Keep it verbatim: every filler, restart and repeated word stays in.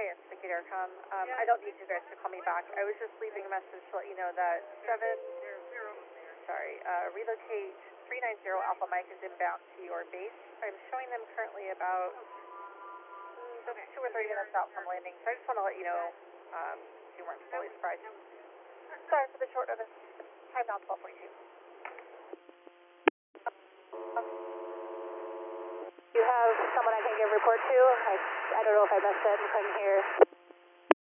it's Wicked Aircom. Um, I don't need you guys to call me back. I was just leaving a message to let you know that seven, sorry, uh, relocate three nine zero Alpha Mike is inbound to your base. I'm showing them currently about mm, just two or three minutes out from landing, so I just want to let you know, um, so you weren't fully surprised. Sorry for the short notice. Time now twelve forty-two. You have someone I can give report to? I, I don't know if I missed it, I couldn't hear.